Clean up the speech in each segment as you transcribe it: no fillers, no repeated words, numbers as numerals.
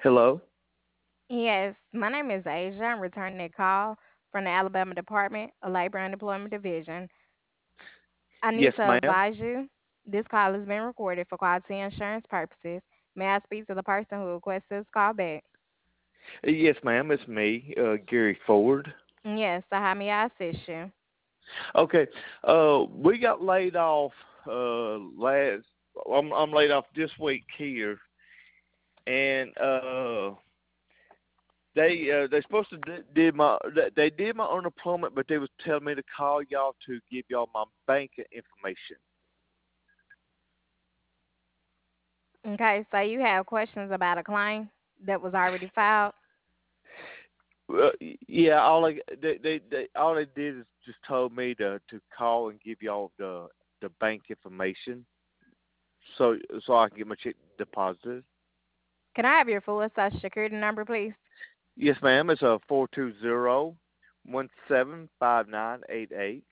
Hello? Yes, my name is Asia. I'm returning a call from the Alabama Department of Labor and Employment Division. I need Yes, to ma'am. advise you this call is being recorded for quality insurance purposes. May I speak to the person who requested this call back? Yes, ma'am. It's me, Gary Ford. Yes, so how may I assist you? Okay. We got laid off last. I'm laid off this week here, and they supposed to they did my unemployment, but they was telling me to call y'all to give y'all my bank information. Okay, so you have questions about a claim that was already filed? Yeah, all they did is just told me to call and give y'all the bank information so I can get my check deposited. Can I have your full social security number, please? Yes, ma'am. It's a 420-175988.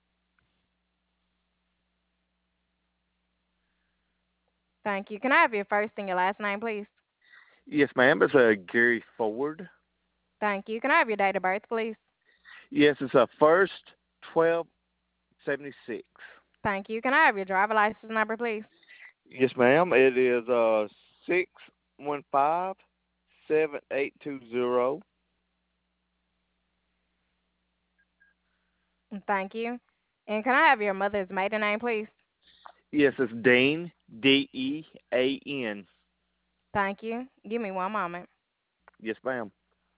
Thank you. Can I have your first and your last name, please? Yes, ma'am. It's a Gary Ford. Thank you. Can I have your date of birth, please? Yes, it's a first 1276. Thank you. Can I have your driver license number, please? Yes, ma'am. It is 615-7820. Thank you. And can I have your mother's maiden name, please? Yes, it's Dean, Dean. Thank you. Give me one moment. Yes, ma'am.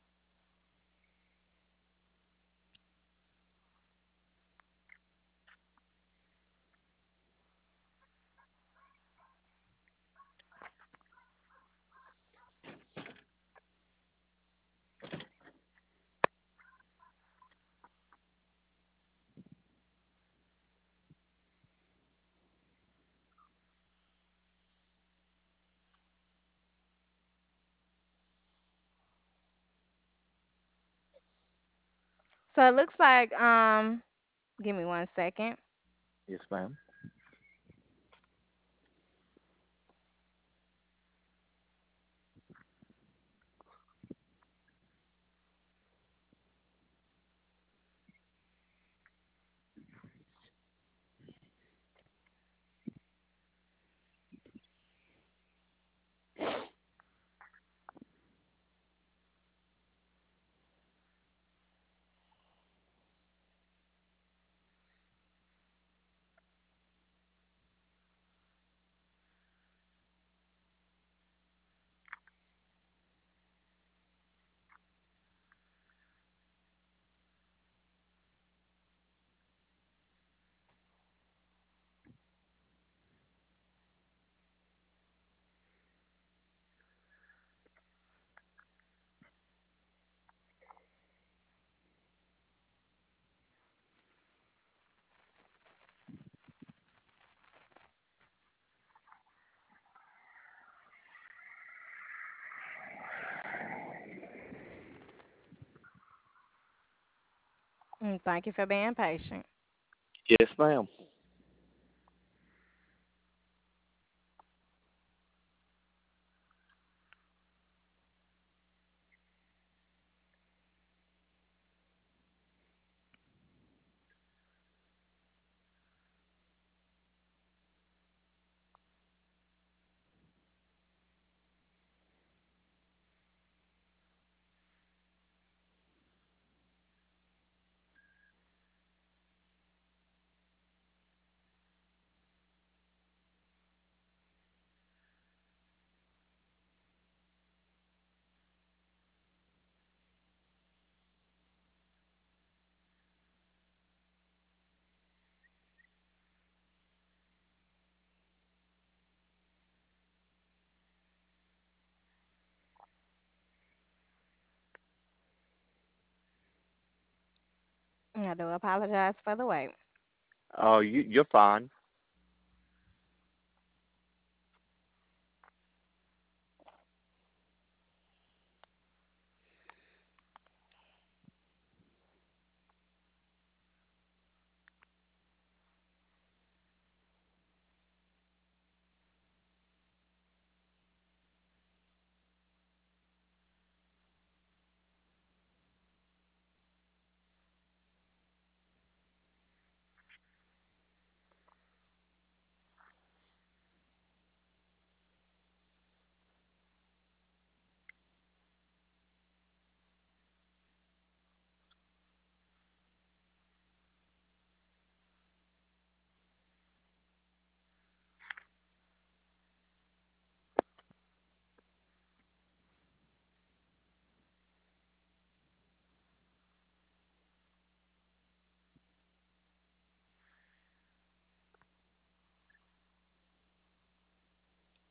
So it looks like give me one second. Yes, ma'am. Thank you for being patient. Yes, ma'am. I do apologize for the wait. Oh, you're fine.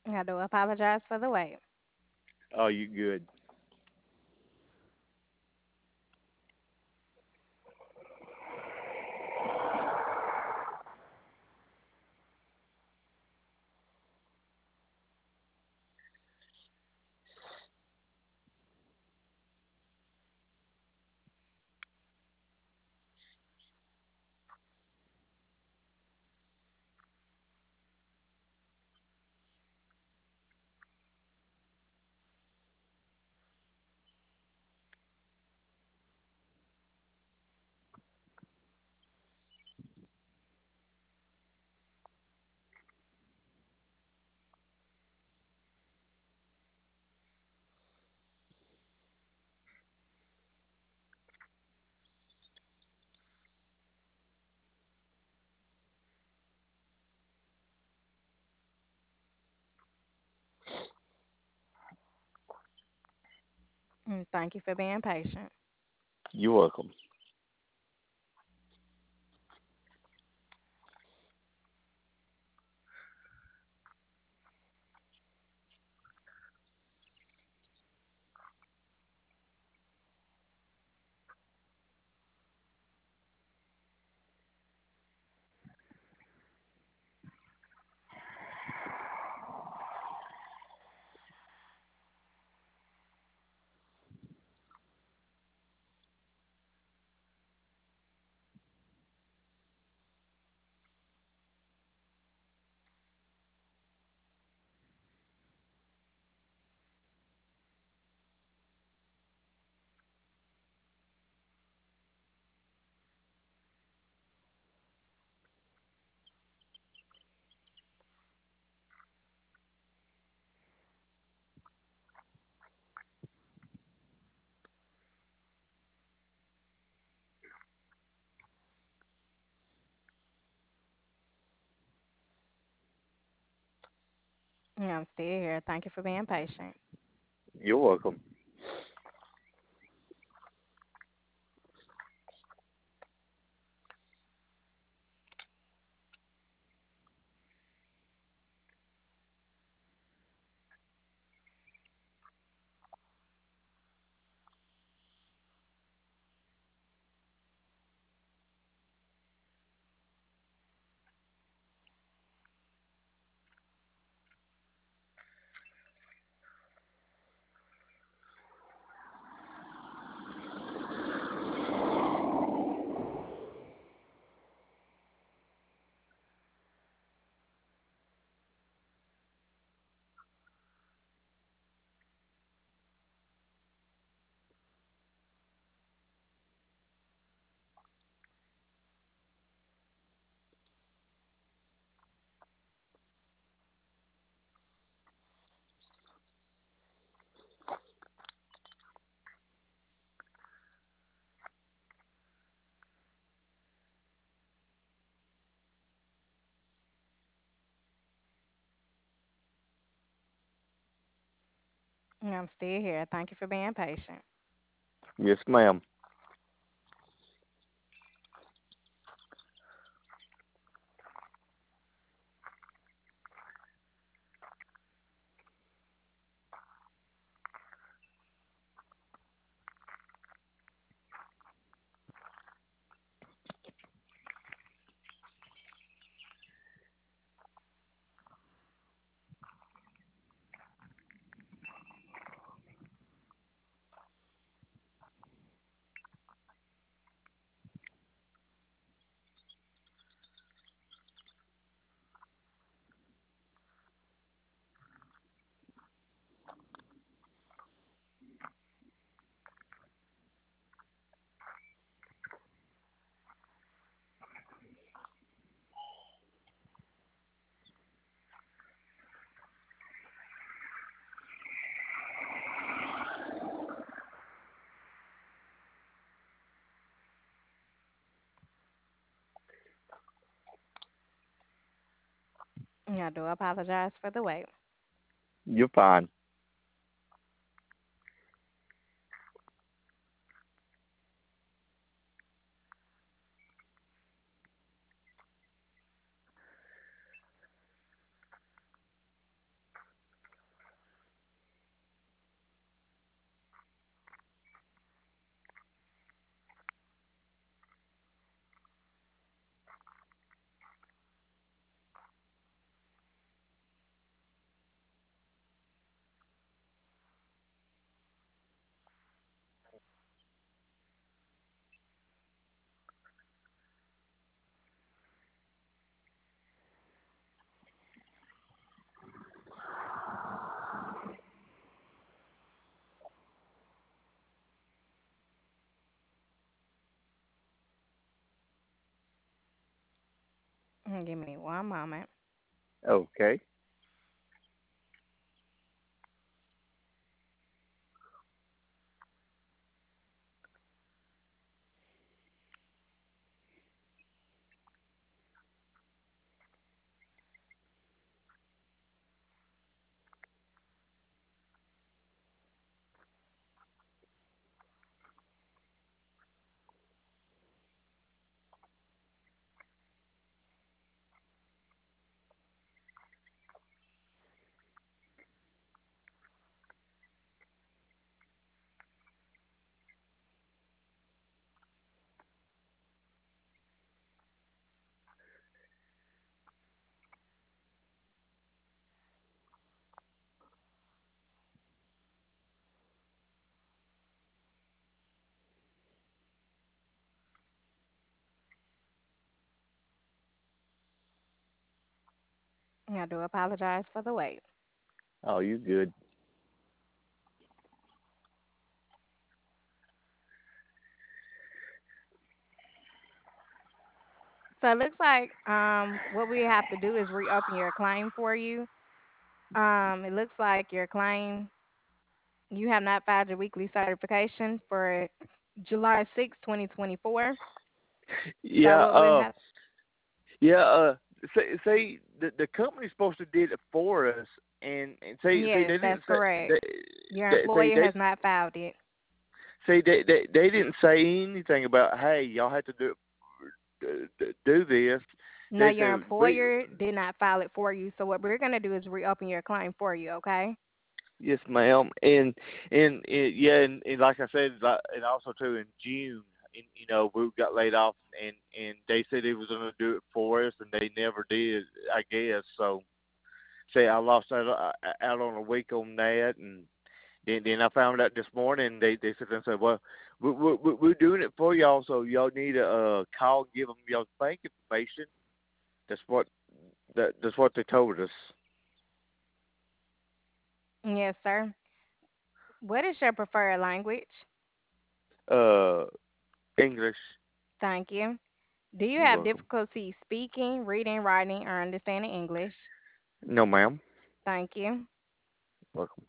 I do apologize for the wait. Oh, you good? Thank you for being patient. You're welcome. I'm still here. Thank you for being patient. You're welcome. I'm still here. Thank you for being patient. Yes, ma'am. I do apologize for the wait. You're fine. Give me one moment. Okay. I do apologize for the wait. Oh, you good? So it looks like what we have to do is reopen your claim for you. It looks like your claim you have not filed your weekly certification for July 6, 2024. So Yeah. what we have, Yeah. Say the company's supposed to did it for us, and say yes, they that's didn't say correct. Your say employer they has not filed it. say they didn't say anything about, hey, y'all have to do this. No, They your said we. employer did not file it for you. So what we're gonna do is reopen your claim for you, okay? Yes, ma'am. And yeah, and like I said, like, and also too in June, we got laid off, and they said they was gonna do it for us, and they never did. I guess so. Say I lost out on a week on that, and then I found out this morning they said, well, we're doing it for y'all, so y'all need to call and give them y'all's bank information. That's what that's what they told us. Yes, sir. What is your preferred language? Uh, English. Thank you. Do you You're have welcome. difficulty speaking, reading, writing, or understanding English? No, ma'am. Thank you. Welcome.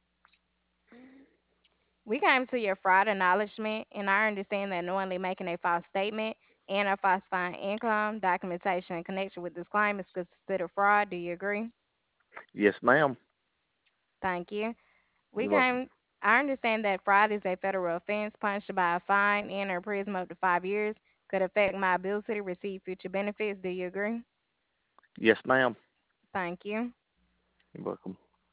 We came to your fraud acknowledgement, and I understand that knowingly making a false statement and or falsifying income documentation in connection with this claim is considered fraud. Do you agree? Yes, ma'am. Thank you. We You're welcome. came. I understand that fraud is a federal offense punishable by a fine and or imprisonment up to 5 years. Could affect my ability to receive future benefits. Do you agree? Yes, ma'am. Thank you. You're welcome.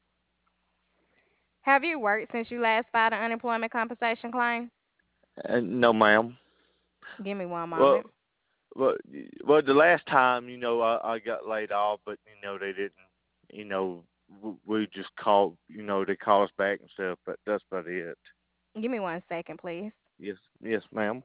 Have you worked since you last filed an unemployment compensation claim? No, ma'am. Give me one Well, moment. well, well. The last time, I got laid off, but they didn't. You know, we just called. They call us back and stuff, but that's about it. Give me 1 second, please. Yes, yes, ma'am.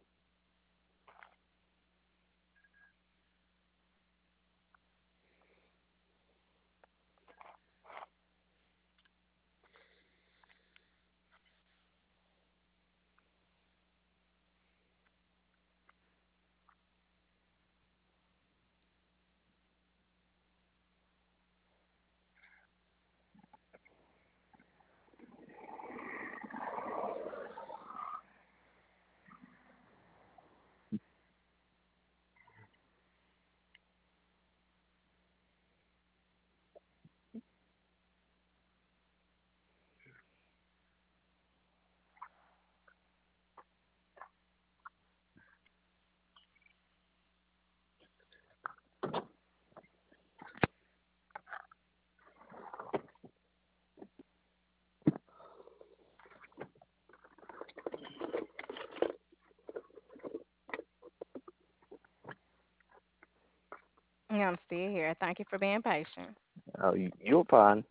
I'm still here. Thank you for being patient. Oh, you're fine.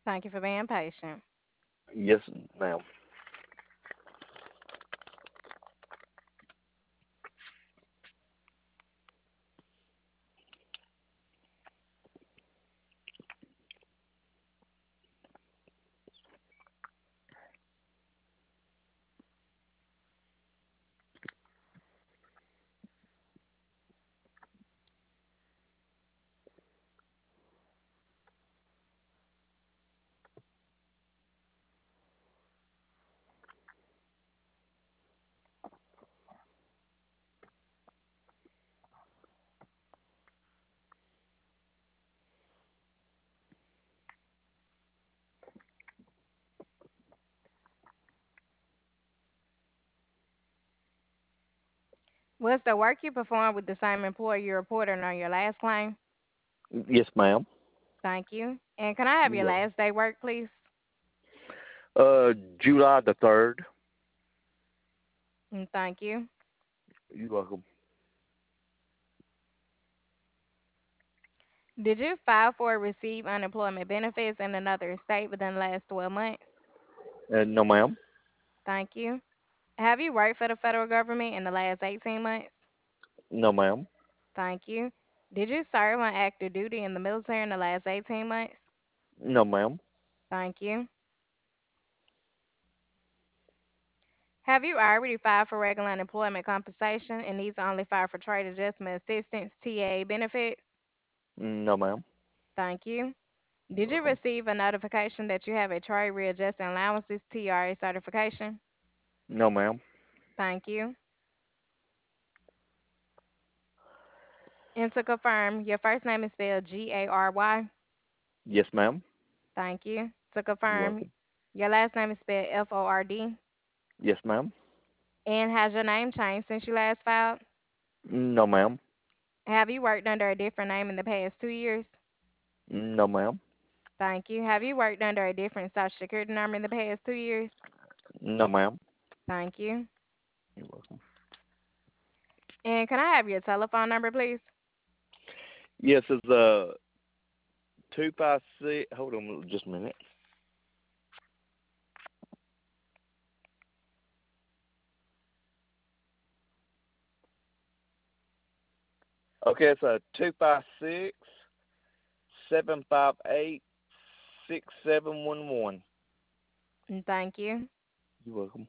Thank you for being patient. Yes, ma'am. Was the work you performed with the same employer you reported on your last claim? Yes, ma'am. Thank you. And can I have You're your welcome. last day work, please? July the 3rd. Thank you. You're welcome. Did you file for or receive unemployment benefits in another state within the last 12 months? No, ma'am. Thank you. Have you worked for the federal government in the last 18 months? No, ma'am. Thank you. Did you serve on active duty in the military in the last 18 months? No, ma'am. Thank you. Have you already filed for regular unemployment compensation and needs to only file for trade adjustment assistance, TAA benefits? No, ma'am. Thank you. You're Did you welcome. receive a notification that you have a trade readjusting allowances, TRA certification? No, ma'am. Thank you. And to confirm, your first name is spelled Gary. Yes, ma'am. Thank you. To You're confirm, welcome. your last name is spelled Ford. Yes, ma'am. And has your name changed since you last filed? No, ma'am. Have you worked under a different name in the past 2 years? No, ma'am. Thank you. Have you worked under a different Social Security number in the past 2 years? No, ma'am. Thank you. You're welcome. And can I have your telephone number, please? Yes, it's 256. Hold on just a minute. Okay, it's 256-758-6711. Thank you. You're welcome.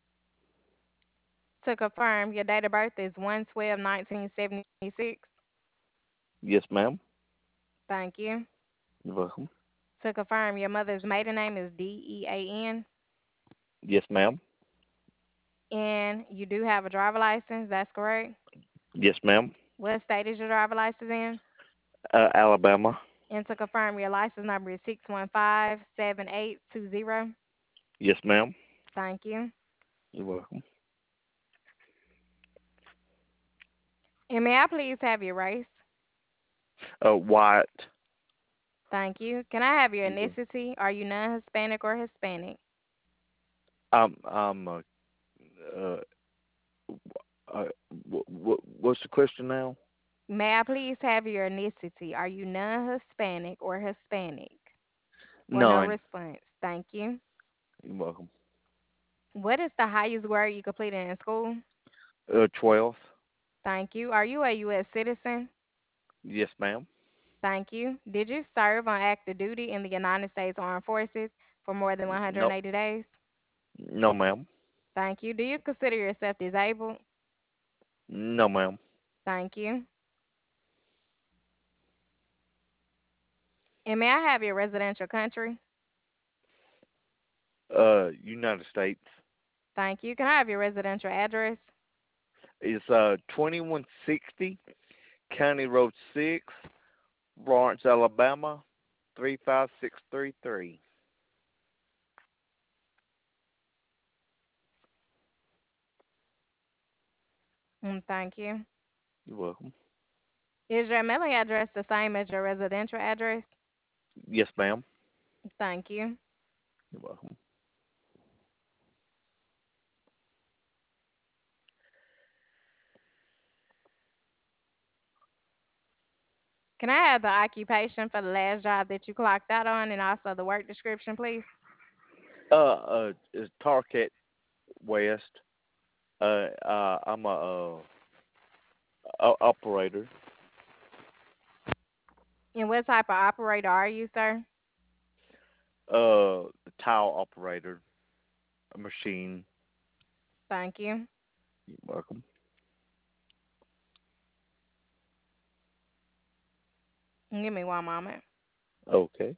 To confirm, your date of birth is 1/12/1976. Yes, ma'am. Thank you. You're welcome. To confirm, your mother's maiden name is Dean, Yes, ma'am. and you do have a driver license. That's correct. Yes, ma'am. What state is your driver license in? Alabama. And to confirm, your license number is 6157820. Yes, ma'am. Thank you. You're welcome. And may I please have your race? White. Thank you. Can I have your You're welcome. ethnicity? Are you non-Hispanic or Hispanic? I'm uh, uh what's the question now? May I please have your ethnicity? Are you non-Hispanic or Hispanic? Or no None. response. Thank you. You're welcome. What is the highest grade you completed in school? 12th. Thank you. Are you a U.S. citizen? Yes, ma'am. Thank you. Did you serve on active duty in the United States Armed Forces for more than No, 180 days? no, ma'am. Thank you. Do you consider yourself disabled? No, ma'am. Thank you. And may I have your residential country? United States. Thank you. Can I have your residential address? It's 2160 County Road 6, Lawrence, Alabama 35633. Thank you. You're welcome. Is your mailing address the same as your residential address? Yes, ma'am. Thank you. You're welcome. Can I have the occupation for the last job that you clocked out on and also the work description, please? It's Target West. I'm a operator. And what type of operator are you, sir? The tile operator. A machine. Thank you. You're welcome. Give me one moment. Okay.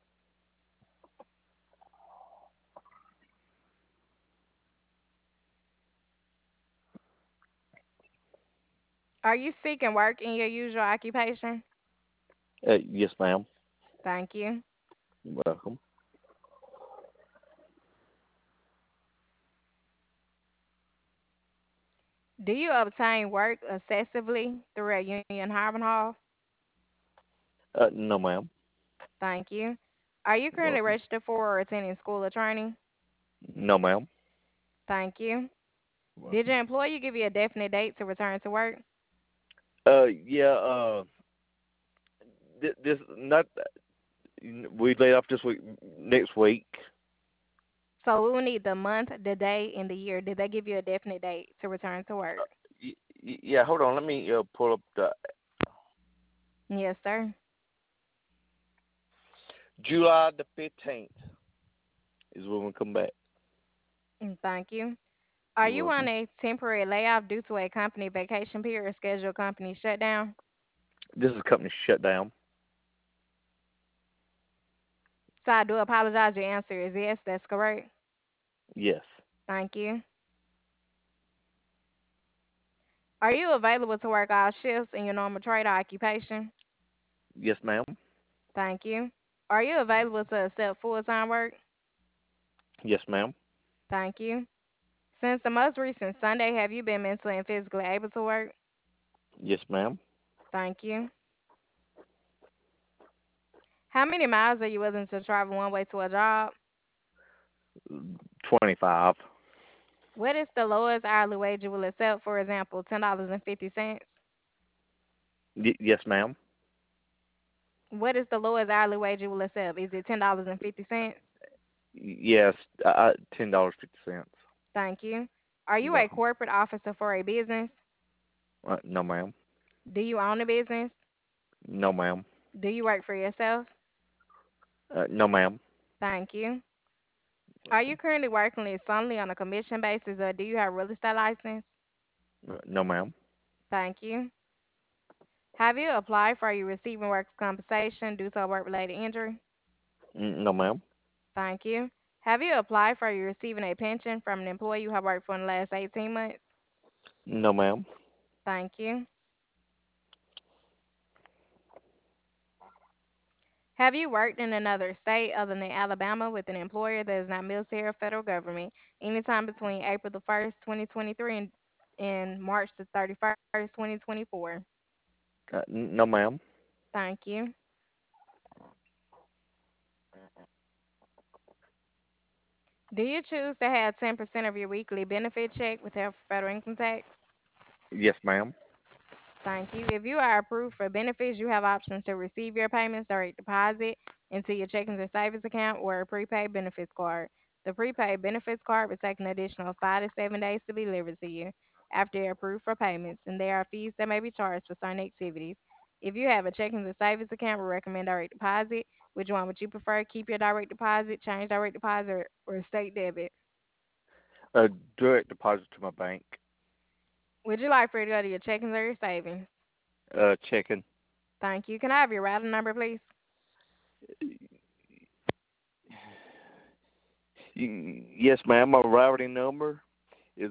Are you seeking work in your usual occupation? Yes, ma'am. Thank you. You're welcome. Do you obtain work excessively through a union hiring hall? No, ma'am. Thank you. Are you You're currently welcome. registered for or attending school or training? No, ma'am. Thank you. You're Did welcome. your employer give you a definite date to return to work? Yeah. This not we laid off this week. Next week. So we will need the month, the day, and the year. Did they give you a definite date to return to work? Yeah. Hold on. Let me pull up the Yes, sir. July the 15th is when we come back. Thank you. Are You're you on welcome. a temporary layoff due to a company vacation period or scheduled company shutdown? This is company shut down. So I do apologize. Your answer is yes, that's correct. Yes. Thank you. Are you available to work all shifts in your normal trade or occupation? Yes, ma'am. Thank you. Are you available to accept full-time work? Yes, ma'am. Thank you. Since the most recent Sunday, have you been mentally and physically able to work? Yes, ma'am. Thank you. How many miles are you willing to travel one way to a job? 25. What is the lowest hourly wage you will accept? For example, $10.50. Yes, ma'am. What is the lowest hourly wage you will accept? Is it $10.50? Yes. $10.50. Thank you. Are You're you a welcome. corporate officer for a business? No, ma'am. Do you own a business? No, ma'am. Do you work for yourself? No, ma'am. Thank you. Are you Welcome. currently working solely on a commission basis or do you have a real estate license? No, ma'am. Thank you. Have you applied for, are you receiving workers' compensation due to a work-related injury? No, ma'am. Thank you. Have you applied for, are you receiving a pension from an employee you have worked for in the last 18 months? No, ma'am. Thank you. Have you worked in another state other than Alabama with an employer that is not military or federal government anytime between April the 1st, 2023 and March the 31st, 2024? No, ma'am. Thank you. Do you choose to have 10% of your weekly benefit check without federal income tax? Yes, ma'am. Thank you. If you are approved for benefits, you have options to receive your payments direct deposit into your checking or savings account or a prepaid benefits card. The prepaid benefits card will take an additional 5 to 7 days to be delivered to you after you're approved for payments, and there are fees that may be charged for certain activities. If you have a checking or savings account, we recommend direct deposit. Which one would you prefer? Keep your direct deposit, change direct deposit, or state debit? Uh, Direct deposit to my bank. Would you like for it to go to your checking or your savings? Checking. Thank you. Can I have your routing number, please? Yes, ma'am. My routing number is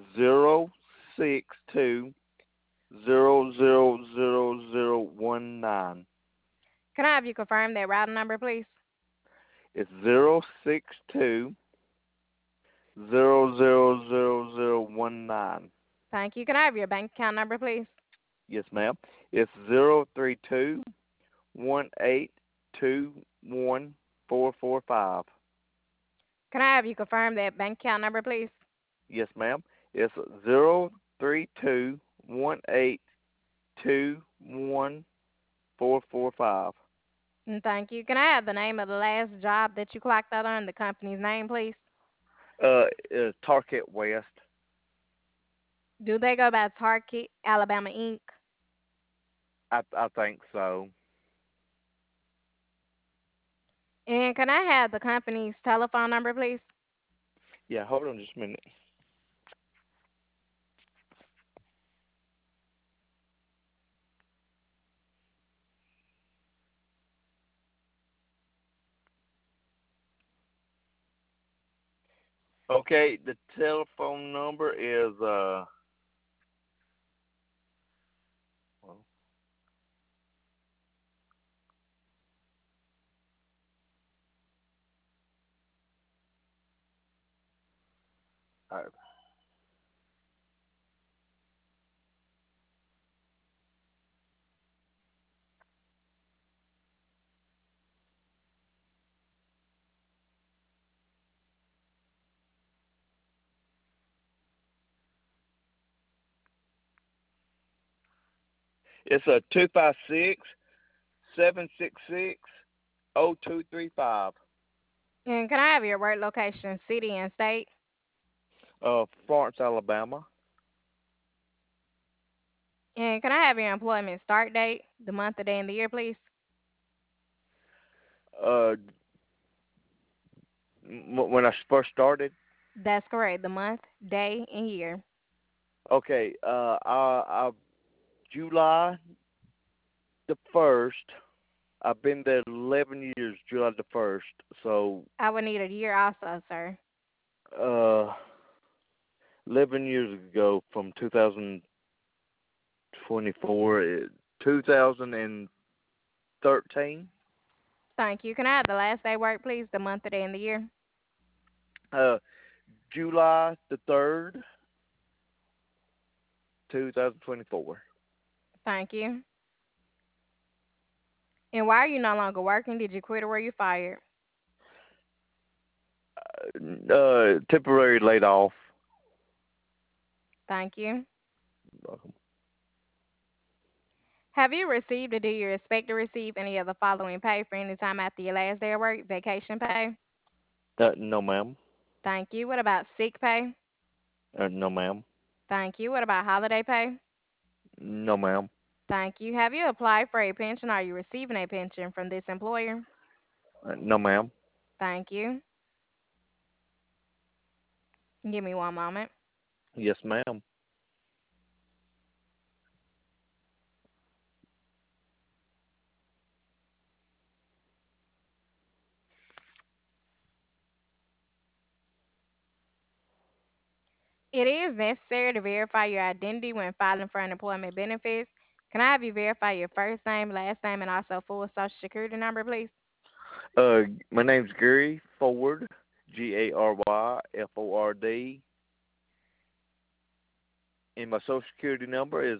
062 000 019. Can I have you confirm that routing number, please? It's 062 000 019. Thank you. Can I have your bank account number, please? Yes, ma'am. It's 032 182 1445. Can I have you confirm that bank account number, please? Yes, ma'am. It's 032 182 445. Thank you. Can I have the name of the last job that you clocked out on, the company's name, please? Target West. Do they go by Target Alabama Inc.? I think so. And can I have the company's telephone number, please? Yeah, hold on just a minute. Okay, the telephone number is well, uh, it's a 256-766-0235. And can I have your work location, city, and state? Florence, Alabama. And can I have your employment start date, the month, the day, and the year, please? Uh, when I first started. That's correct. The month, day, and year. Okay, July the 1st. I've been there 11 years, July the 1st. So, I would need a year also, sir. uh, 11 years ago from 2024, 2013. Thank you. Can I have the last day work, please? The month, the day, and the year. Uh, July the 3rd, 2024. Thank you. And why are you no longer working? Did you quit or were you fired? Temporary laid off. Thank you. Have you received or do you expect to receive any of the following pay for any time after your last day of work? Vacation pay? No, ma'am. Thank you. What about sick pay? No, ma'am. Thank you. What about holiday pay? No, ma'am. Thank you. Have you applied for a pension? Are you receiving a pension from this employer? No, ma'am. Thank you. Give me one moment. Yes, ma'am. It is necessary to verify your identity when filing for unemployment benefits. Can I have you verify your first name, last name, and also full social security number, please? My name's Gary Ford, GaryFord, and my social security number is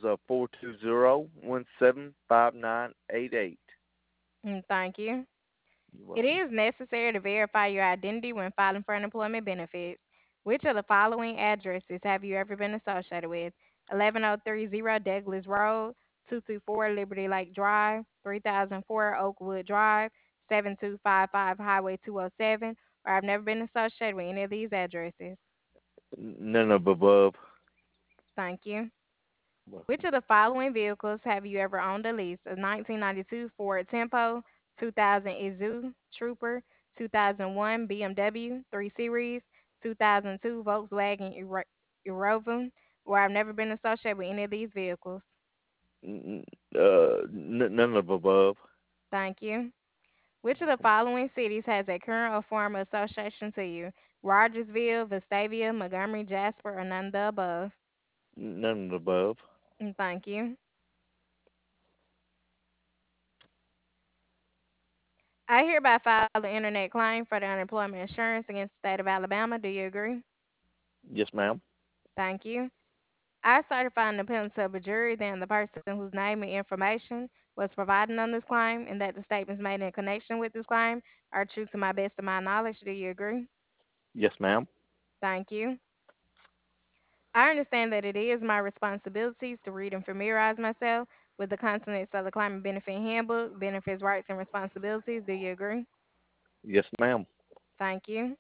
420175988. Thank you. You're It welcome. is necessary to verify your identity when filing for unemployment benefits. Which of the following addresses have you ever been associated with? 11030 Douglas Road, 224 Liberty Lake Drive, 3004 Oakwood Drive, 7255 Highway 207, or I've never been associated with any of these addresses. None of above. Thank you. Which Welcome. of the following vehicles have you ever owned or leased? A 1992 Ford Tempo, 2000 Isuzu Trooper, 2001 BMW 3 Series, 2002 Volkswagen Erovan, or I've never been associated with any of these vehicles. None of above. Thank you. Which of the Welcome. following cities has a current or former association to you? Rogersville, Vestavia, Montgomery, Jasper, or none of the above? None of above. Thank you. I hereby file the internet claim for the unemployment insurance against the state of Alabama. Do you agree? Yes, ma'am. Thank you. I certify independence of a jury that the person whose name and information was provided on this claim and that the statements made in connection with this claim are true to my best of my knowledge. Do you agree? Yes, ma'am. Thank you. I understand that it is my responsibilities to read and familiarize myself with the contents of the Climate Benefit Handbook, benefits, rights, and responsibilities. Do you agree? Yes, ma'am. Thank you.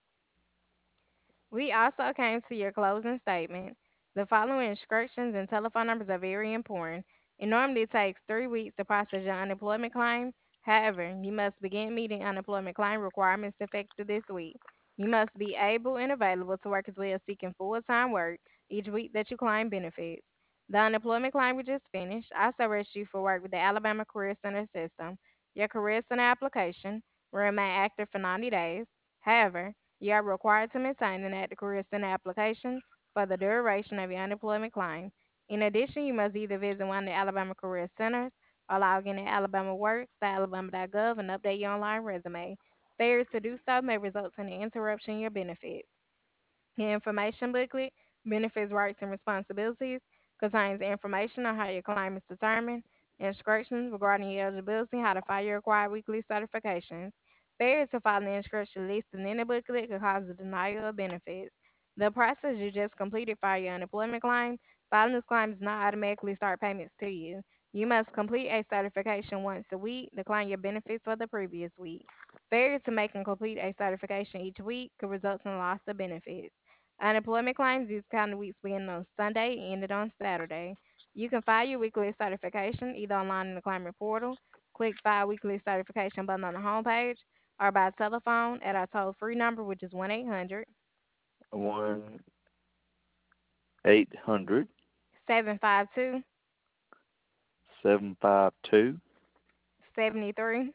We also came to your closing statement. The following instructions and telephone numbers are very important. It normally takes 3 weeks to process your unemployment claim. However, you must begin meeting unemployment claim requirements effective this week. You must be able and available to work as well as seeking full-time work each week that you claim benefits. The unemployment claim we just finished also register you for work with the Alabama Career Center system. Your Career Center application will remain active for 90 days. However, you are required to maintain an active career center application for the duration of your unemployment claim. In addition, you must either visit one of the Alabama Career Centers or log in at alabamaworks.alabama.gov and update your online resume. Failure to do so may result in an interruption in your benefits. The information booklet, benefits, rights, and responsibilities, contains information on how your claim is determined, instructions regarding your eligibility, how to file your required weekly certifications. Failure to follow the instructions listed in the booklet could cause a denial of benefits. The process you just completed for your unemployment claim, filing this claim does not automatically start payments to you. You must complete a certification once a week, decline your benefits for the previous week. Failure to make and complete a certification each week could result in loss of benefits. Unemployment claims use calendar weeks beginning on Sunday and ended on Saturday. You can file your weekly certification either online in the claimant portal, click File Weekly Certification button on the homepage, or by telephone at our toll free number, which is 1 800 1 800 752 752 73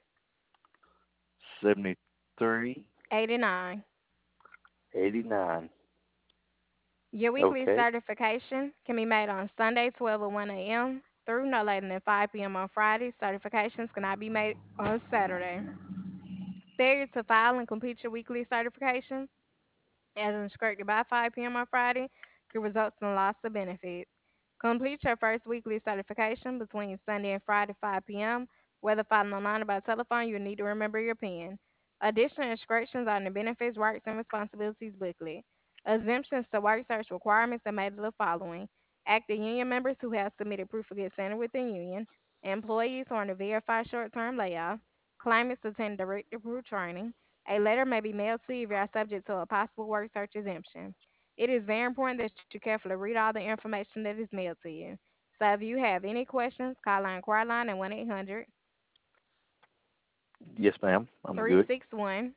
73 89. 89. Your weekly Okay. certification can be made on Sunday, 12 or 1 a.m. through no later than 5 p.m. on Friday. Certifications cannot be made on Saturday. Failure to file and complete your weekly certifications as instructed by 5 p.m. on Friday could result in loss of benefits. Complete your first weekly certification between Sunday and Friday 5 p.m. Whether filing online or by telephone, you will need to remember your PIN. Additional instructions on the benefits, rights, and responsibilities booklet. Exemptions to work search requirements are made of the following: active union members who have submitted proof of good standing with the union, employees who are on a verified short-term layoff, claimants attend direct approved training. A letter may be mailed to you if you are subject to a possible work search exemption. It is very important that you carefully read all the information that is mailed to you. So if you have any questions, call our inquiry line at 1 800 Yes, ma'am. I'm good. 361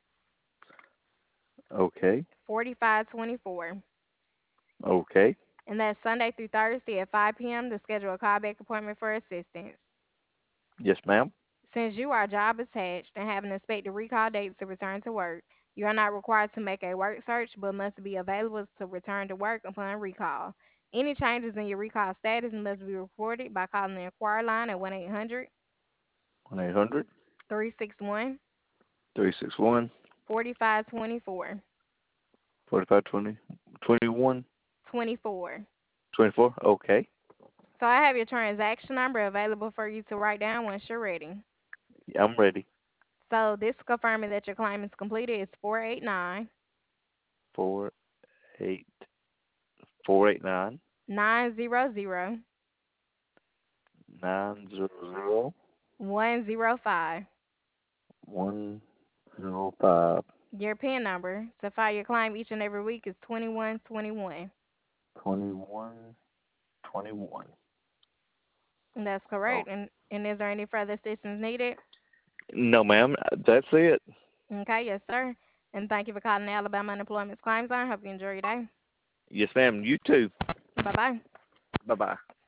Okay. 4524. Okay. And that's Sunday through Thursday at 5 p.m. to schedule a callback appointment for assistance. Yes, ma'am. Since you are job attached and have an expected recall date to return to work, you are not required to make a work search but must be available to return to work upon recall. Any changes in your recall status must be reported by calling the inquiry line at 1 800 1 800 361 361 4524. 4520 21 24. 24. Okay. So I have your transaction number available for you to write down once you're ready. I'm ready. So this confirming that your claim is completed is 489 Four eight 489 900 900 105. 105 Your PIN number to file your claim each and every week is 2121. 21 21. That's Oh, correct. And is there any further assistance needed? no, ma'am. That's it. Okay, yes, sir. And thank you for calling the Alabama Unemployment Claims Line. Hope you enjoy your day. Yes, ma'am. You too. Bye bye. Bye bye.